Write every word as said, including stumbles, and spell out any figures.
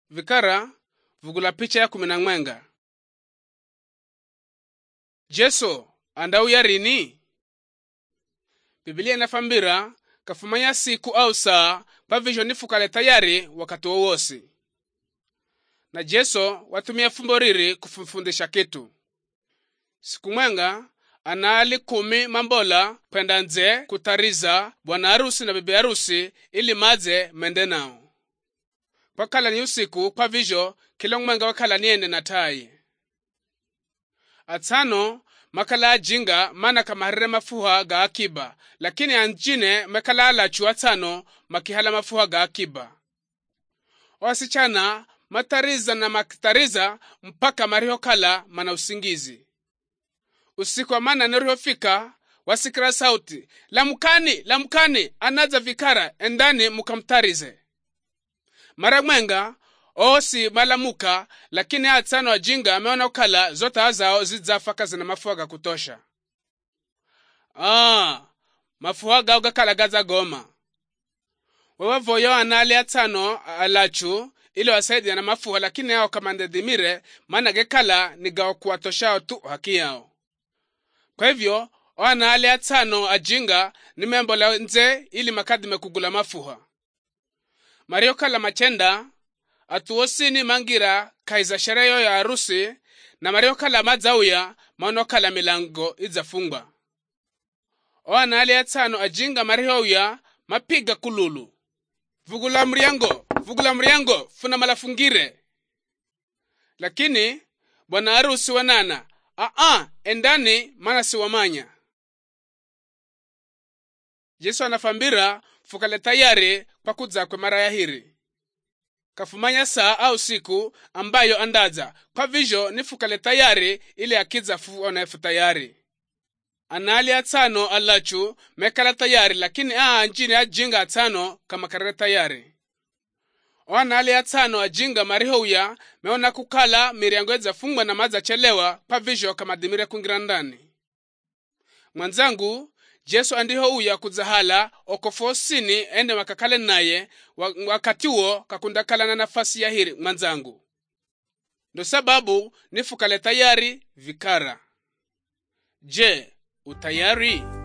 Vikara vugula picha ya kumi na mwenga. Jesu andau yarini? Biblia inafambira kafumanya siku au saa pavisho nifukale tayari wakati wowosi. Na Jesu watumia fumbo riri kufundisha kitu. Siku mwenga anaali kumi mambola penda nze kutariza bwana harusi na bibi harusi ili maze mende nao. Pakala ni usiku pavisho kila mwenga wakala niende na tai. Atano makala ajinga mana kamarire mafuha ga akiba, lakini anjine makala alachu atano makihala mafuha ga akiba. Wasichana matariza na makitariza mpaka mariho kala mana usingizi. Usiku wa mana neriho fika wasikira sauti, lamukani, lamukani, anaza vikara, endani mukamtarize. Mara mwenga osi malamuka, lakini atano ajinga ameona ukala zote hazao zidzafaka zina mafuaga kutosha. Ah, mafuaga uga kala gaza goma. Wewe voyo anali atano alachu ili wasaidi na mafuha, lakini hao kamande dhimire mana gekala niga kuwatoshao tu haki yao. Kwa hivyo anali atano ajinga ni membo la nze ili makadime kugula mafuha. Mario kala machenda atuosini mangira kaiza shereyo ya harusi, na mario kala madzauya maono kala milango idzafungwa. Oana ali atano ajinga mario uya mapiga kululu, vugula mriango, vugula mriango, funa malafungire. Lakini bwana harusi wanana, a-a, endani mana siwamanya. Yesu anafambira fukale tayari kwa kudza kwe mara ya hiri. Kafumanya saa au siku ambayo andaza, kwa visho nifukale tayari ili akidza fuonefu tayari. Anali atano alachu mekala tayari, lakini aa njini ajinga atano kama karere tayari. O anali atano ajinga mariho uya meona kukala miriango edza fungwa na maza chelewa kwa visho kama dimire kungira ndani. Mwanzangu, Jesu andiho uya kudzahala okofosini ende makakale naye wakati uo kakundakala na nafasi ya hiri mwanzangu. Ndo sababu nifukale tayari vikara. Je, utayari?